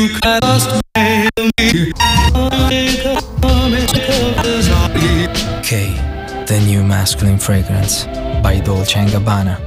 K, the new masculine fragrance by Dolce & Gabbana.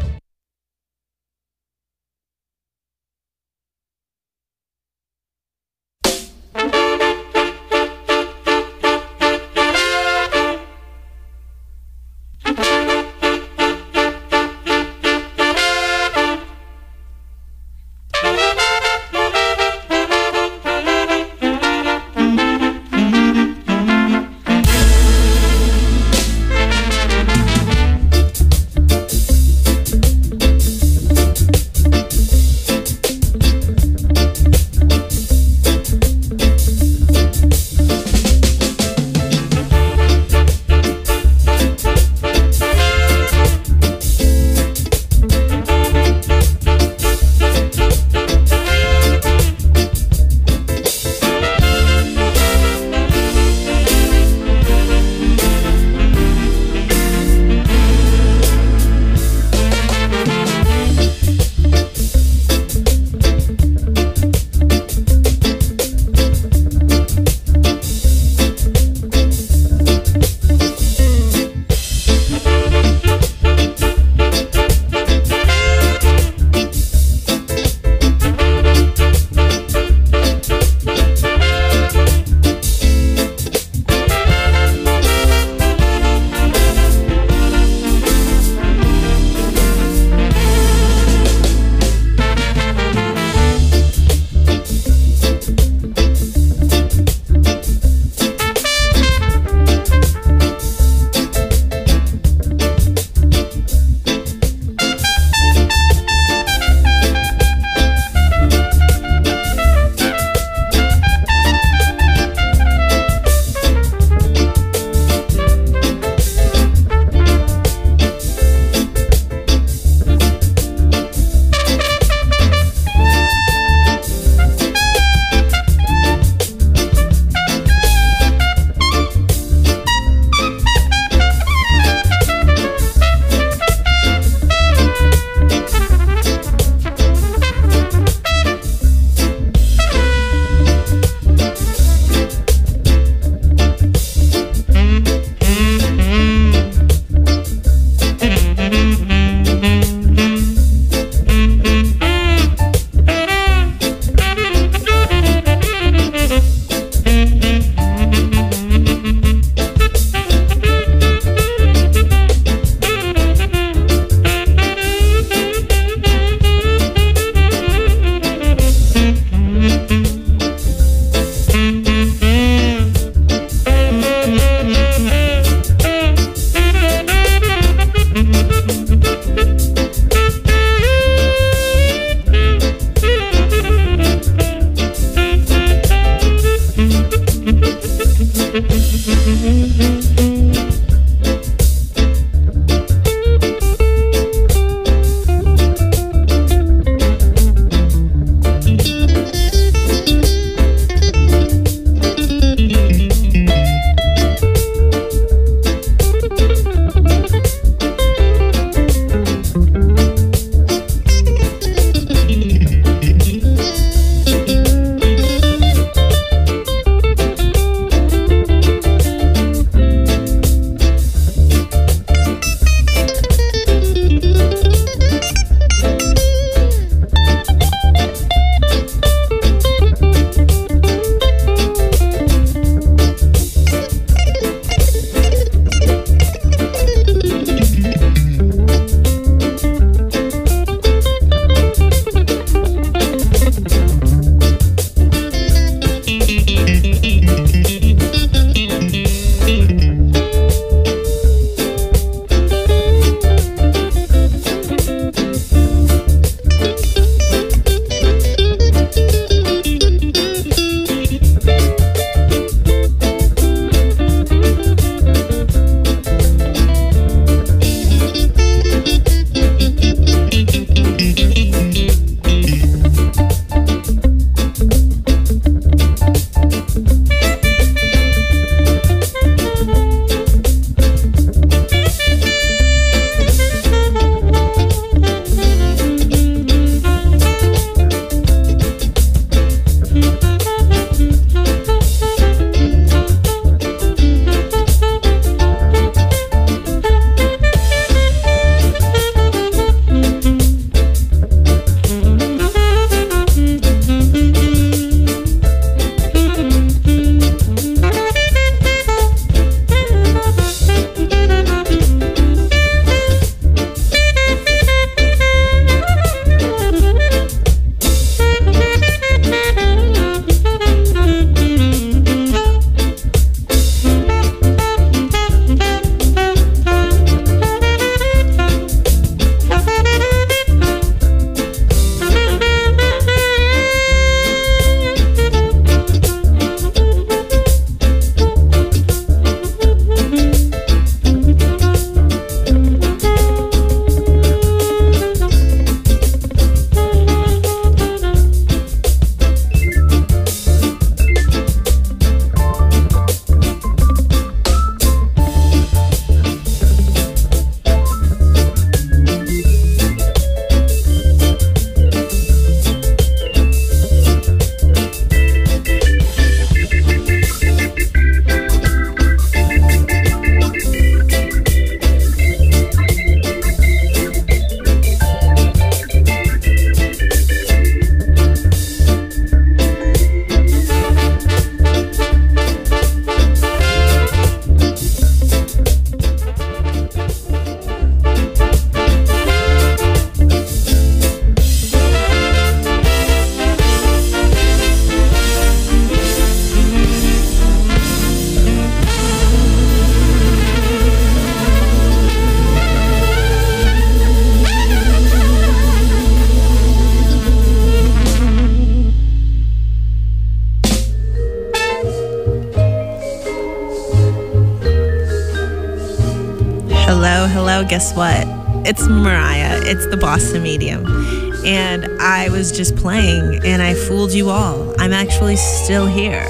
guess what? It's Mariah. It's the Boston Medium. And I was just playing, and I fooled you all. I'm actually still here.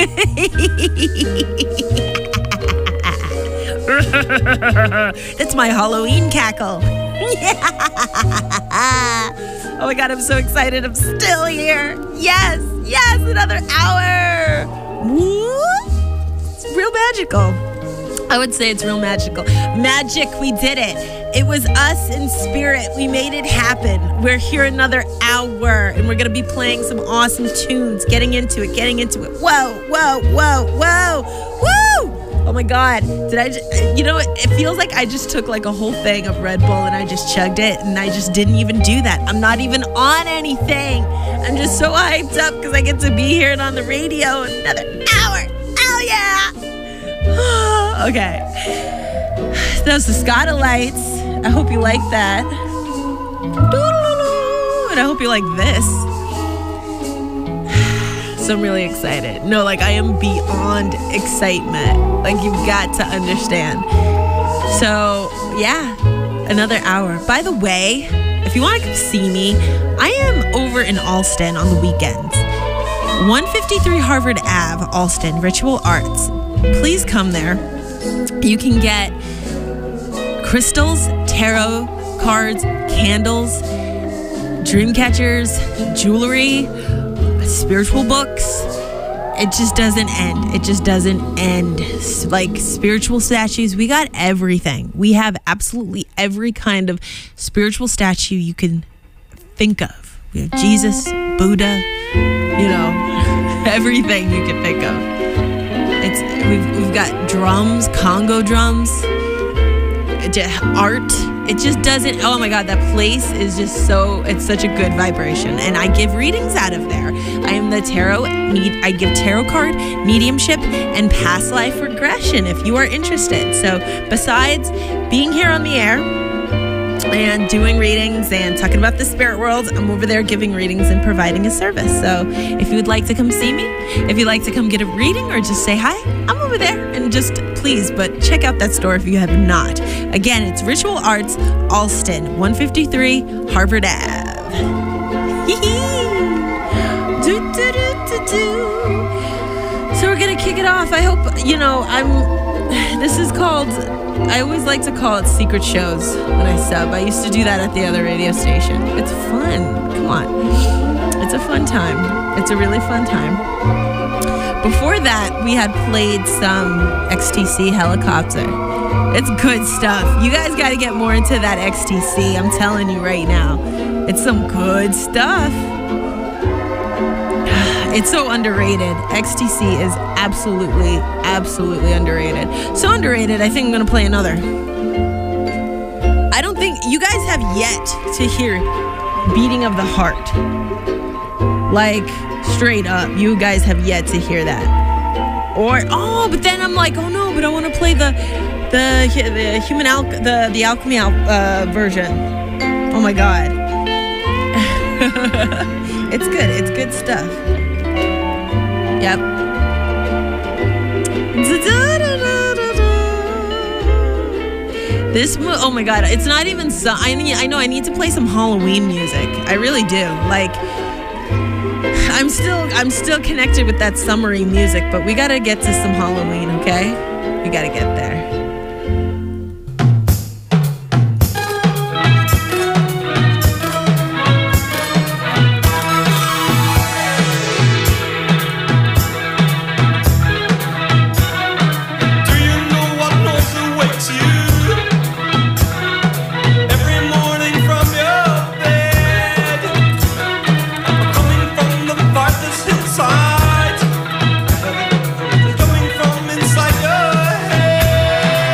That's my Halloween cackle. Oh my God, I'm so excited. I'm still here. Yes, another hour. Woo! It's real magical. I would say it's real magical. Magic, we did it. It was us in spirit. We made it happen. We're here another hour, and we're going to be playing some awesome tunes, getting into it. Whoa. Oh my God. It feels like I just took like a whole thing of Red Bull and I just chugged it, and I just didn't even do that. I'm not even on anything. I'm just so hyped up because I get to be here and on the radio another hour. Oh yeah. Okay. Those Escada lights. I hope you like that. And I hope you like this. So I'm really excited. No, like I am beyond excitement. Like you've got to understand. So yeah, another hour. By the way, if you want to come see me, I am over in Allston on the weekends. 153 Harvard Ave, Allston, Ritual Arts. Please come there. You can get crystals, tarot cards, candles, dream catchers, jewelry, spiritual books. It just doesn't end. Like spiritual statues, we got everything. We have absolutely every kind of spiritual statue you can think of. We have Jesus, Buddha, everything you can think of. We've got drums, Congo drums, art. It just doesn't. Oh my God, that place is just it's such a good vibration. And I give readings out of there. I am the I give tarot card, mediumship, and past life regression if you are interested. So besides being here on the air and doing readings and talking about the spirit world, I'm over there giving readings and providing a service. So if you would like to come see me, if you'd like to come get a reading or just say hi, I'm over there. And just please, but check out that store if you have not. Again, it's Ritual Arts, Allston, 153 Harvard Ave. So we're going to kick it off. I hope, this is called, I always like to call it secret shows when I sub. I used to do that at the other radio station. It's fun. Come on. It's a fun time. It's a really fun time. Before that, we had played some XTC Helicopter. It's good stuff. You guys got to get more into that XTC. I'm telling you right now. It's some good stuff. It's so underrated. XTC is absolutely underrated. So underrated, I think I'm going to play another. I don't think you guys have yet to hear Beating of the Heart. Like, straight up, you guys have yet to hear that. But then I'm like, oh no, but I want to play the alchemy version. Oh my God. It's good. It's good stuff. Yep. Oh my God, it's not even I know I need to play some Halloween music. I really do. Like, I'm still connected with that summery music, but we gotta get to some Halloween, okay? We gotta get there. Coming from inside your head.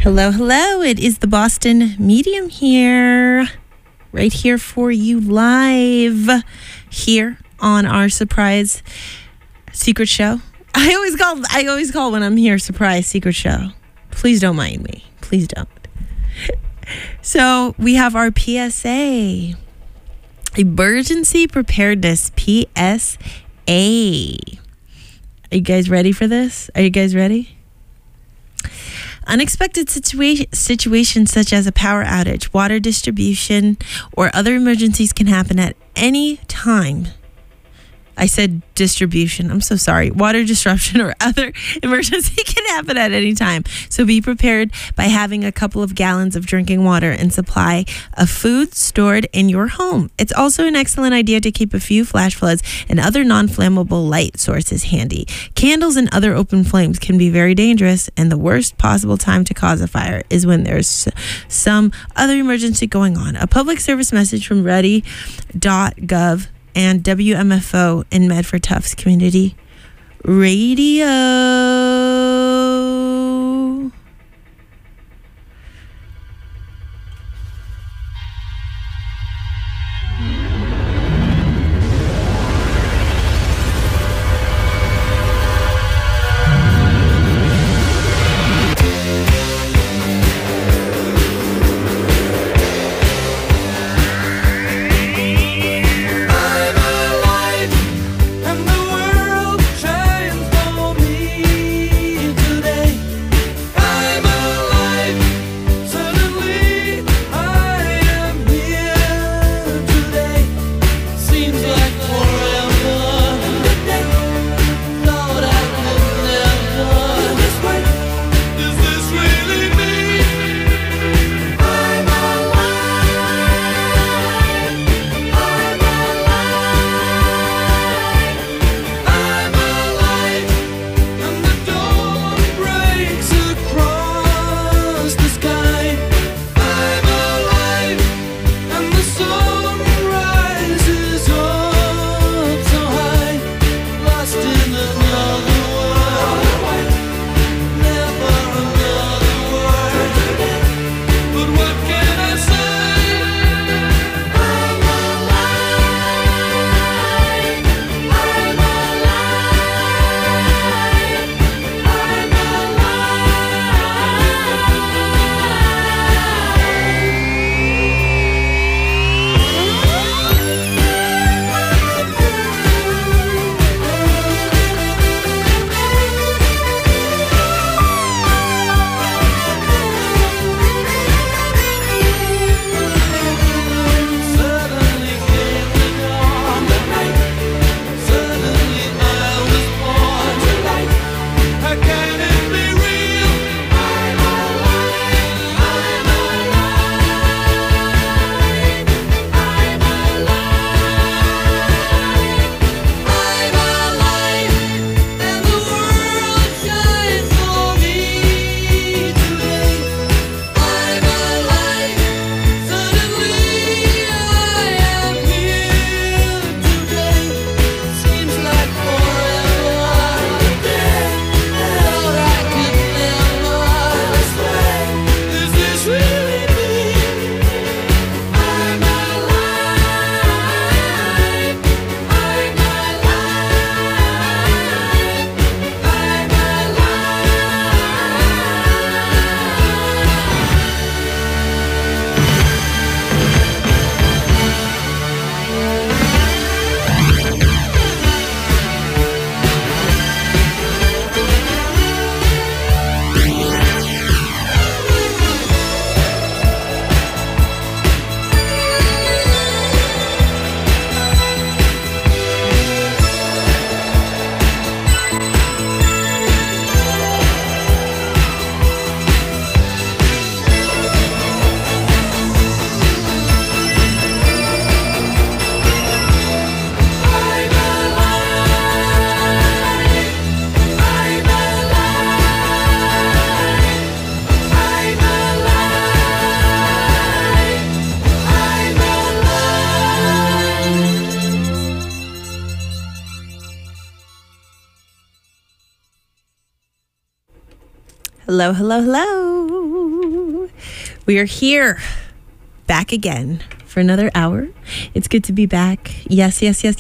Hello, hello. It is the Boston Medium here. Right here for you live here on our surprise secret show. I always call when I'm here surprise secret show. Please don't mind me. Please don't. So we have our PSA. Emergency Preparedness PSA. Are you guys ready for this? Are you guys ready? Unexpected situations such as a power outage, water distribution, or other emergencies can happen at any time. I said distribution. I'm so sorry. Water disruption or other emergency can happen at any time. So be prepared by having a couple of gallons of drinking water and supply of food stored in your home. It's also an excellent idea to keep a few flash floods and other non-flammable light sources handy. Candles and other open flames can be very dangerous, and the worst possible time to cause a fire is when there's some other emergency going on. A public service message from ready.gov and WMFO in Medford Tufts Community Radio. Hello, hello, hello. We are here, back again for another hour. It's good to be back. Yes.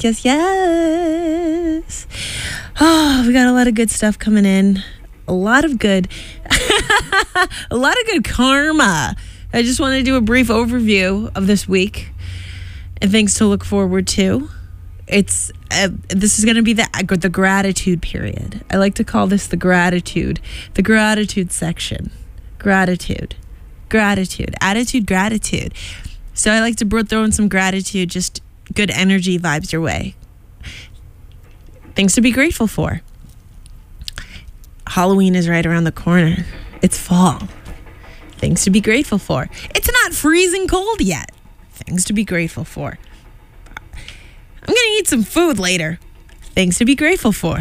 Oh, we got a lot of good stuff coming in. A lot of good karma. I just want to do a brief overview of this week and things to look forward to. This is going to be the gratitude period. I like to call this the gratitude section. Gratitude, attitude, gratitude. So I like to throw in some gratitude, just good energy vibes your way. Things to be grateful for. Halloween is right around the corner. It's fall. Things to be grateful for. It's not freezing cold yet. Things to be grateful for. I'm going to eat some food later. Things to be grateful for.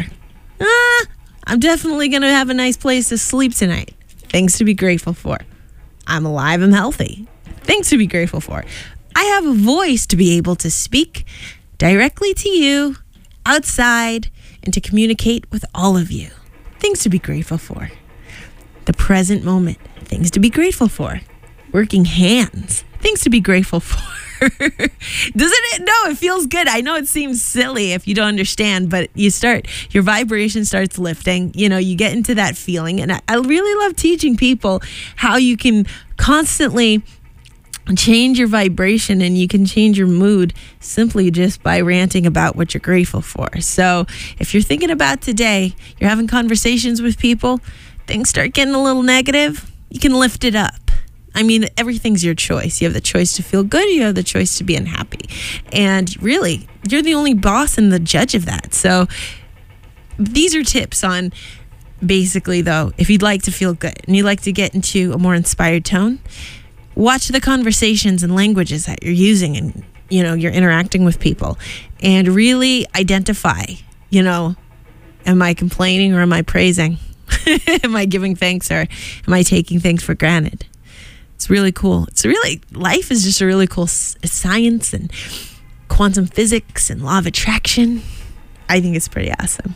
I'm definitely going to have a nice place to sleep tonight. Things to be grateful for. I'm alive, I'm healthy. Things to be grateful for. I have a voice to be able to speak directly to you, outside, and to communicate with all of you. Things to be grateful for. The present moment. Things to be grateful for. Working hands. Things to be grateful for. Doesn't it? No, it feels good. I know it seems silly if you don't understand, but your vibration starts lifting. You get into that feeling. And I really love teaching people how you can constantly change your vibration and you can change your mood simply just by ranting about what you're grateful for. So if you're thinking about today, you're having conversations with people, things start getting a little negative, you can lift it up. I mean, everything's your choice. You have the choice to feel good. You have the choice to be unhappy. And really, you're the only boss and the judge of that. So these are tips on basically, though, if you'd like to feel good and you'd like to get into a more inspired tone, watch the conversations and languages that you're using and, you're interacting with people and really identify, am I complaining or am I praising? Am I giving thanks or am I taking things for granted? It's really cool. Life is just a really cool science and quantum physics and law of attraction. I think it's pretty awesome.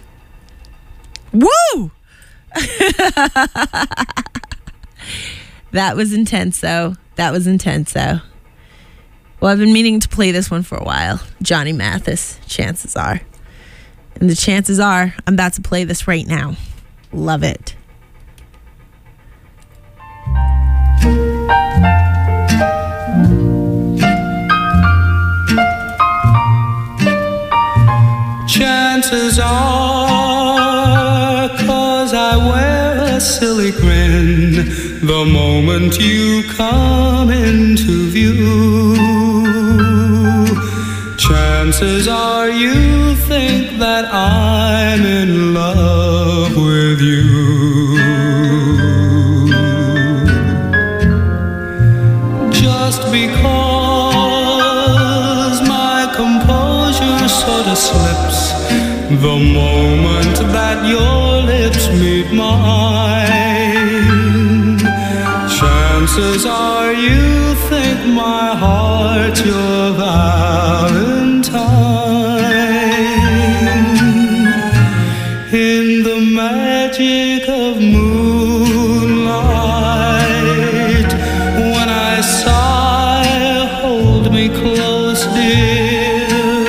Woo! That was intense, though. Well, I've been meaning to play this one for a while. Johnny Mathis, Chances Are. And the chances are I'm about to play this right now. Love it. Chances are, 'cause I wear a silly grin the moment you come into view. Chances are you think that I'm in love with you. Just because my composure sort of slips the moment that your lips meet mine. Chances are you think my heart's your Valentine. In the magic of moonlight, when I sigh, hold me close, dear.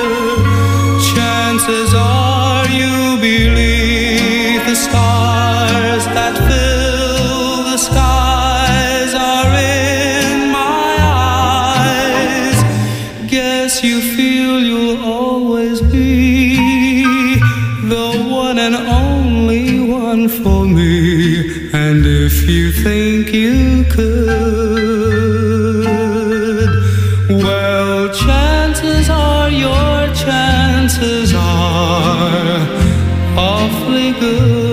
Chances are you believe the stars that fill the skies are in my eyes. Guess you feel you'll always be the one and only one for me. And if you think you could, well, chances are your chances are awfully good.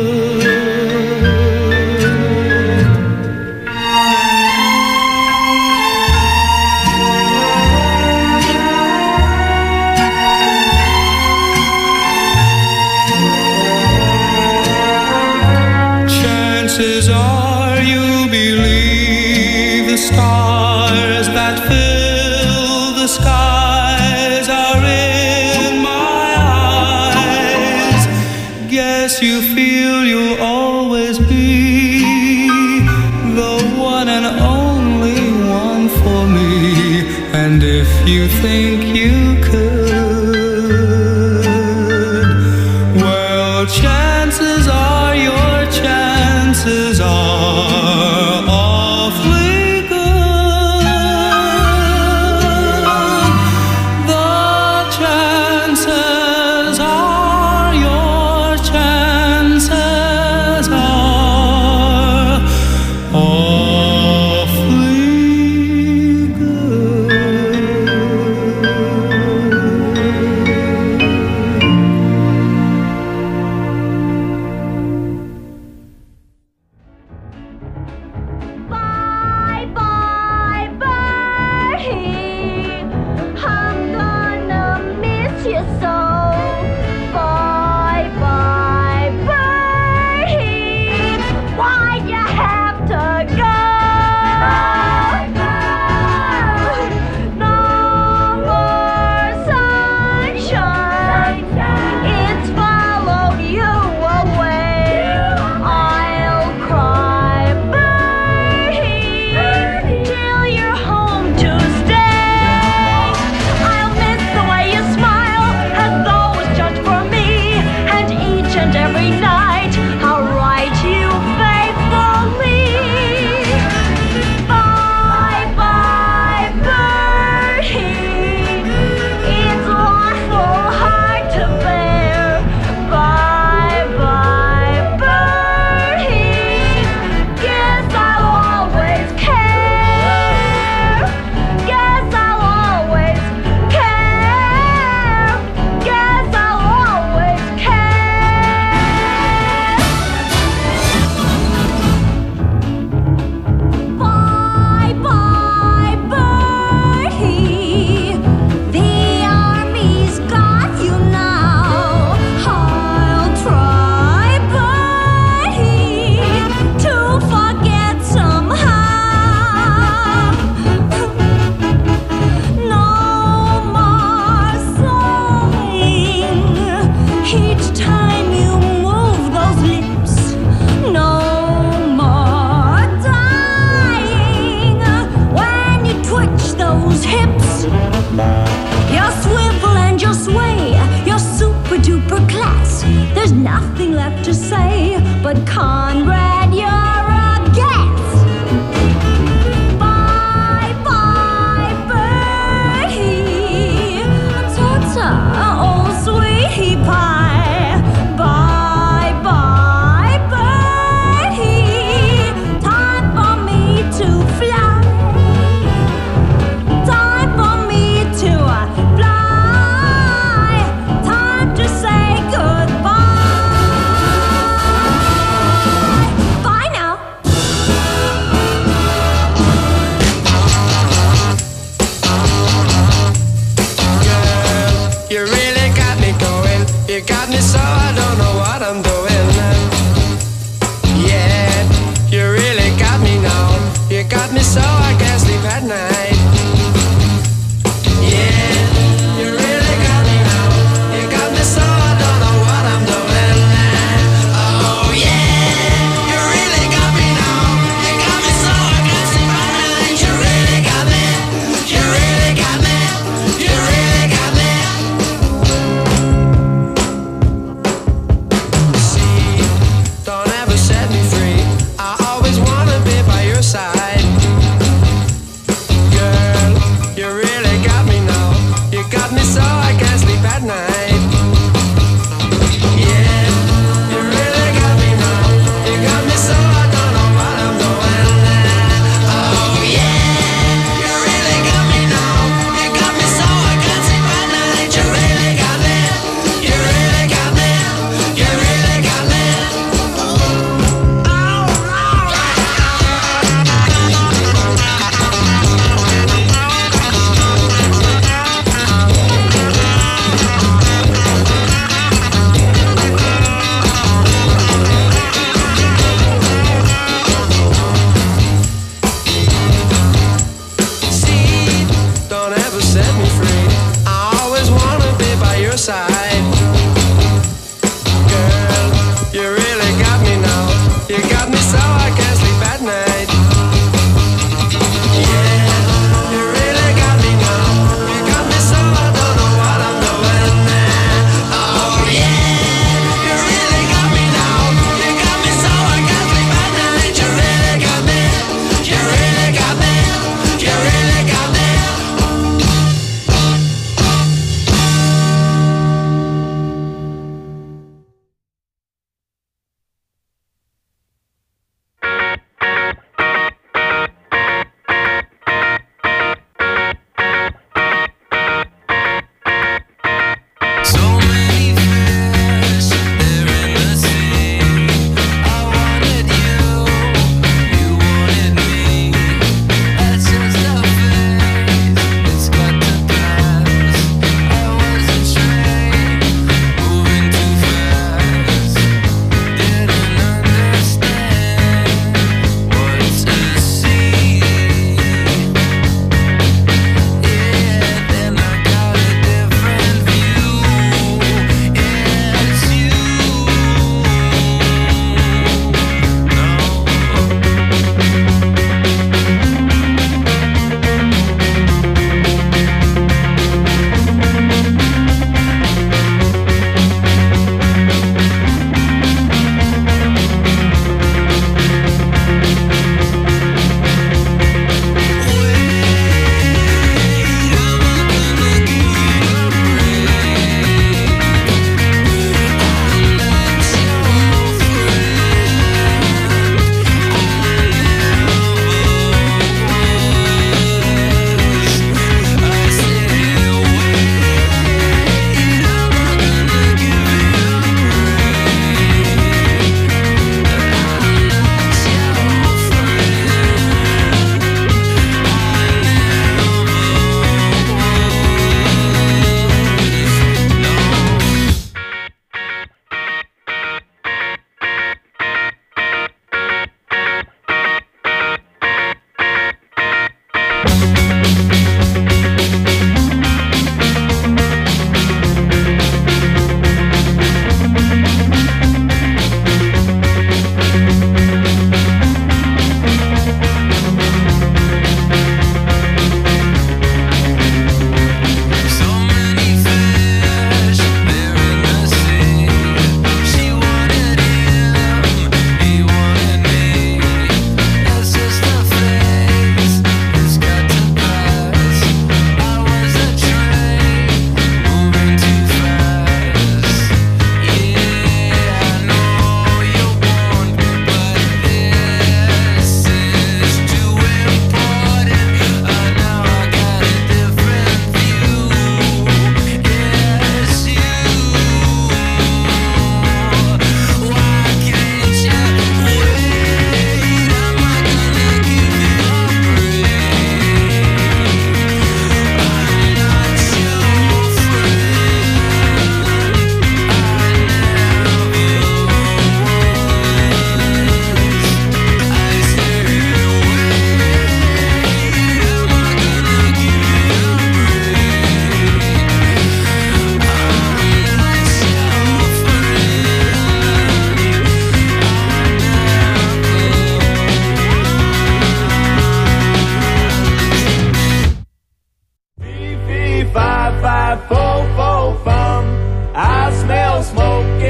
Chances are you believe the stars that fill the skies are in my eyes. Guess you feel you'll always be the one and only you think you could. Well, chances are your chances are awfully good. The chances are your chances are awfully good. Bye bye, Bertie. I'm gonna miss you so. Bye bye, Bertie. Why'd you have to go? No more sunshine. It's followed you away. I'll cry, Bertie, till you're home to stay. I'll miss the way you smile as though it's just for me, and each and every night I'll write you faithfully. Bye bye, Bertie. It's awful hard to bear. Bye bye, Bertie. Guess I'll always care. Guess I'll always care. Guess I'll always care. Bye bye, Bertie. The army's got you now. I'll try, Bertie, to forget somehow. No more sighing each time you move those lips. No more dying when you twitch those hips. Your swivel and your sway, your super duper class. There's nothing left to say, but Conrad, you're a gas. Bye bye, Bertie. Ta-ta, oh sweetie pie. Bye bye, Bertie. Time for me to fly. Time for me to fly. Time to say goodbye. Bye now. You really got me going. You got me so I don't know what I'm doing. Yeah, you really got me now. You got me so I can't sleep at night. Yeah, you really got me now. You got me so I don't know what I'm doing. Oh yeah, you really got me now. You got me so I can't sleep at night. You really got me. You really got me. You really got me.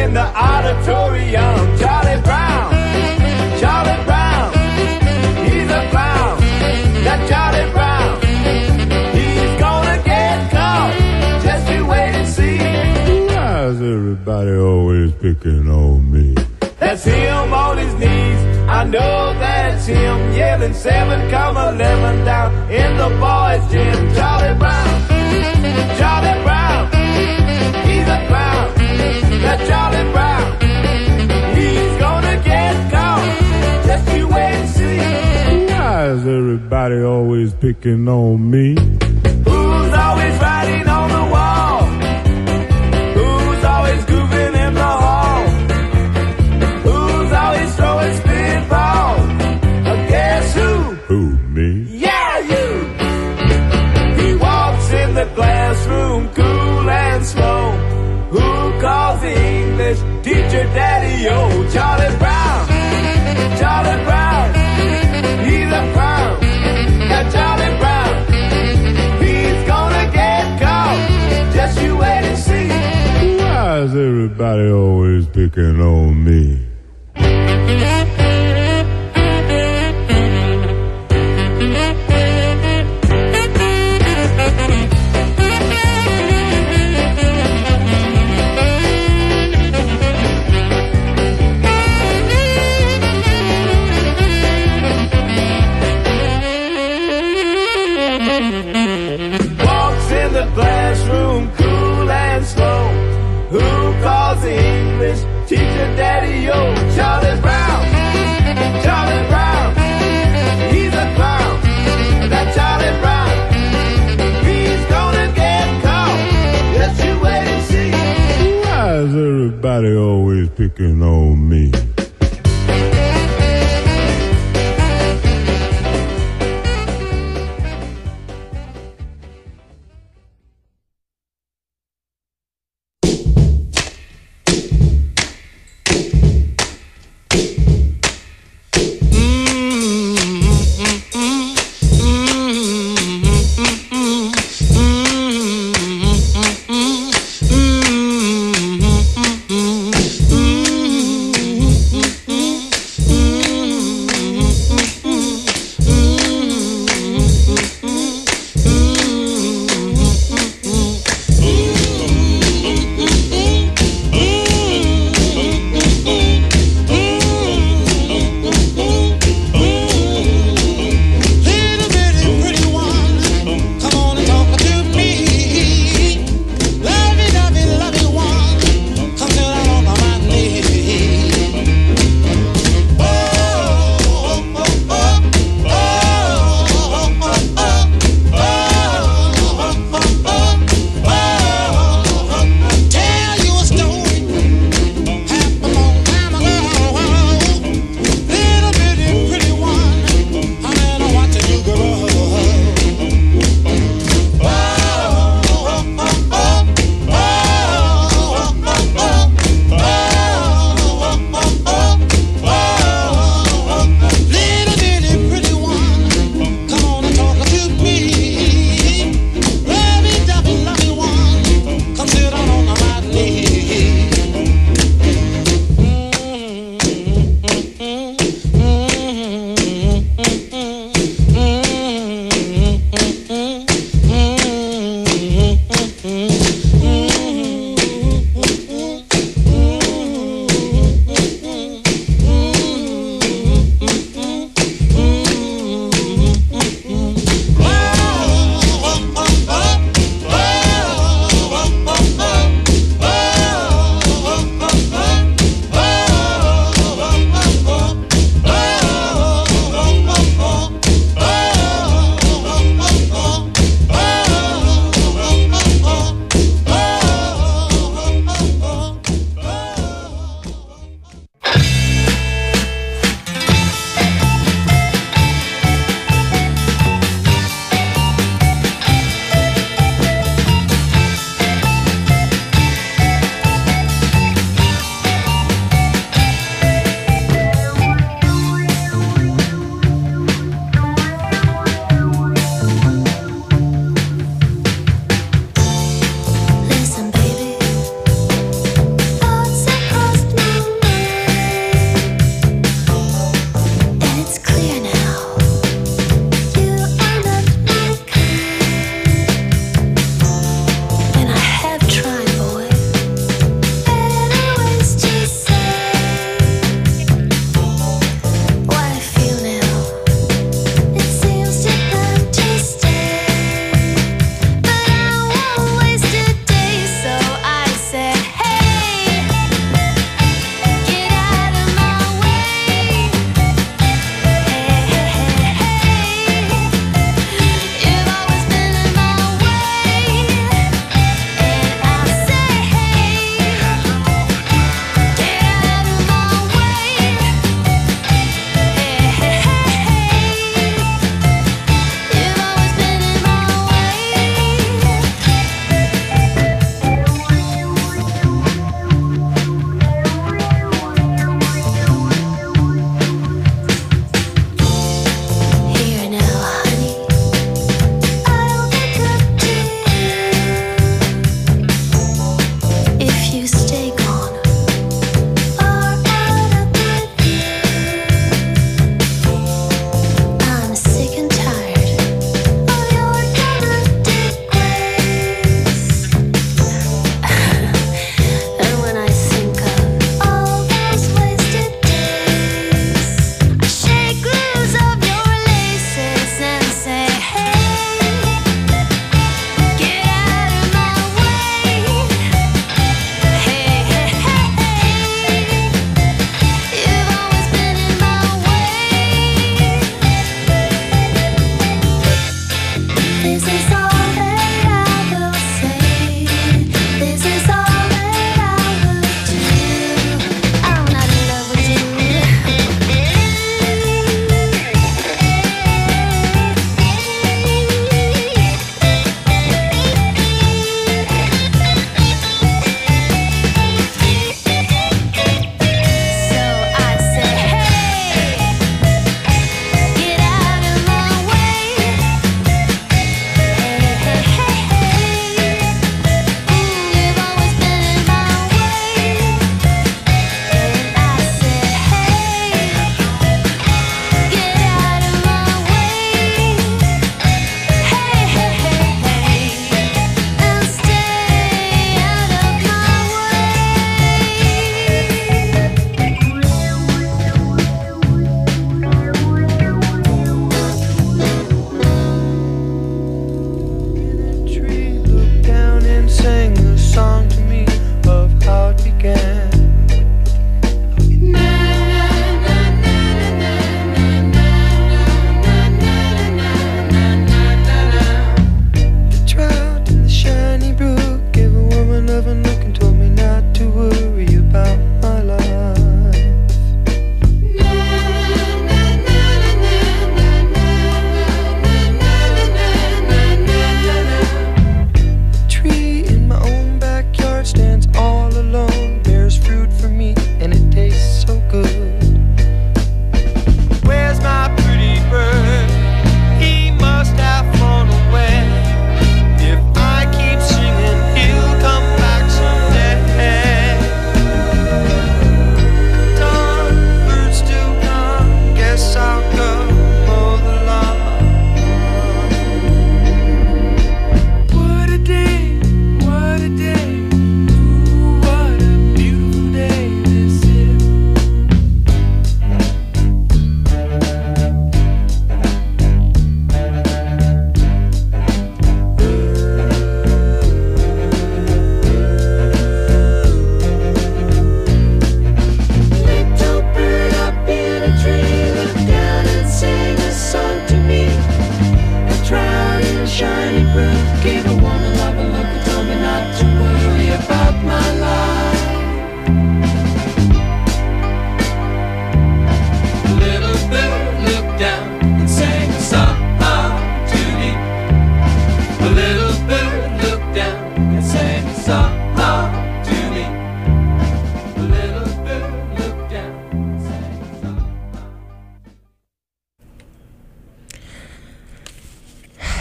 in the auditorium. Charlie Brown, Charlie Brown, he's a clown. That Charlie Brown, he's gonna get caught. Just you wait and see. Why's everybody always picking on me? That's him on his knees. I know that's him yelling 7 come 11 down in the boys' gym. Charlie Brown, Charlie Brown, he's a clown. That Charlie Brown, he's gonna get caught. Just you wait and see. Why is everybody always picking on me? Who's always writing on the wall? Who's always goofing in the hall? Who's always throwing spitballs? Guess who? Who, me? Yeah, you! He walks in the classroom cool and slow. Who calls the English teacher Daddy-O? Charlie Brown, Charlie Brown, he's a clown. That Charlie Brown, he's gonna get caught. Just you wait and see. Why is everybody always picking on me? Walks in the classroom cool and slow. Who calls the English teacher Daddy-O? Charlie Brown, Charlie Brown, he's a clown. That Charlie Brown, he's gonna get caught. Just you wait and see. Why is everybody always picking on me?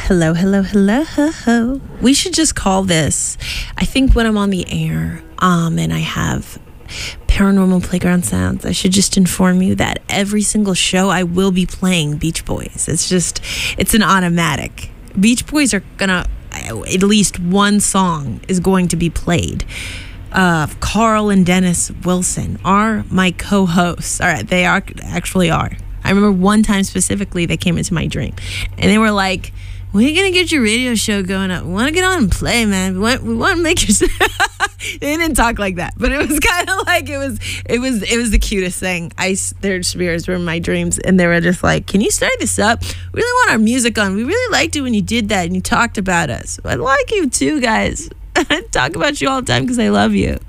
Hello, hello, hello. We should just call this, I think when I'm on the air, and I have Paranormal Playground Sounds, I should just inform you that every single show I will be playing Beach Boys. It's an automatic. Beach Boys are gonna, at least one song is going to be played. Carl and Dennis Wilson are my co-hosts. All right, they actually are. I remember one time specifically they came into my dream and they were like, when are you gonna get your radio show going up? We want to get on and play, man. We want to make your. They didn't talk like that, but it was kind of like it was the cutest thing. Their spirits were in my dreams, and they were just like, "Can you start this up? We really want our music on. We really liked it when you did that and you talked about us. I like you too, guys. I talk about you all the time because I love you."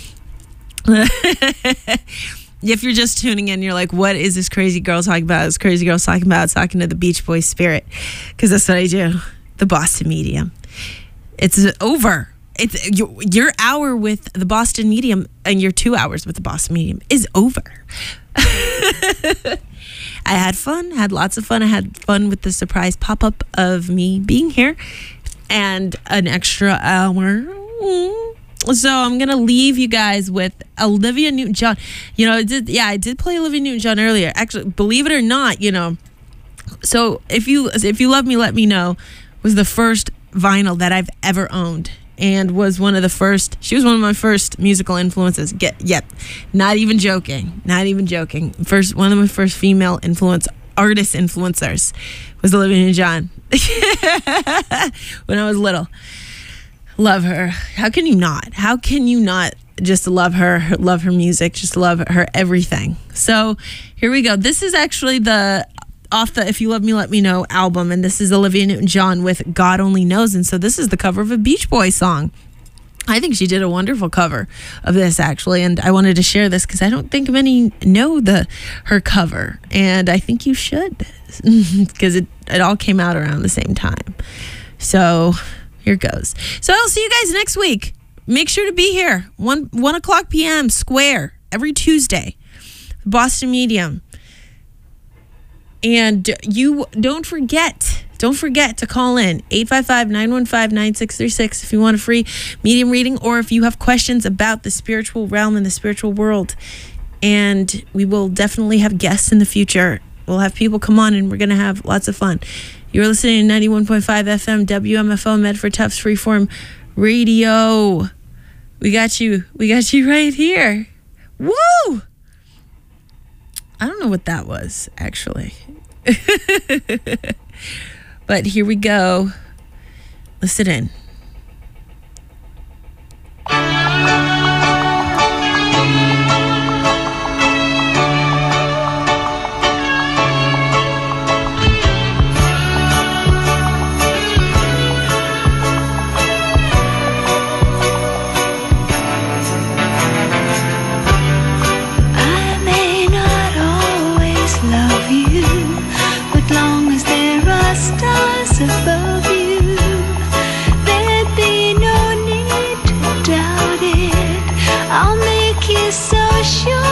If you're just tuning in, you're like, what is this crazy girl talking about? This crazy girl's talking to the Beach Boys spirit. Because that's what I do. The Boston Medium. It's over. It's your hour with the Boston Medium and your 2 hours with the Boston Medium is over. I had lots of fun. I had fun with the surprise pop-up of me being here and an extra hour. So I'm going to leave you guys with Olivia Newton-John. I did play Olivia Newton-John earlier. Actually, believe it or not, So if you love me, let me know was the first vinyl that I've ever owned and was one of the first. She was one of my first musical influences. Not even joking. One of my first female artist influencers was Olivia Newton-John when I was little. Love her. How can you not? How can you not just love her music, just love her everything? So here we go. This is actually off the If You Love Me, Let Me Know album, and this is Olivia Newton-John with God Only Knows, and so this is the cover of a Beach Boys song. I think she did a wonderful cover of this, actually, and I wanted to share this because I don't think many know her cover, and I think you should because it all came out around the same time. So here goes. So I'll see you guys next week. Make sure to be here 1 o'clock p.m. square every Tuesday. Boston Medium. And you don't forget to call in 855-915-9636 if you want a free medium reading or if you have questions about the spiritual realm and the spiritual world. And we will definitely have guests in the future. We'll have people come on and we're going to have lots of fun. You're listening to 91.5 FM WMFO Medford Tufts Freeform Radio. We got you right here. Woo! I don't know what that was, actually. But here we go. Listen in. Above you, there'd be no need to doubt it. I'll make you so sure.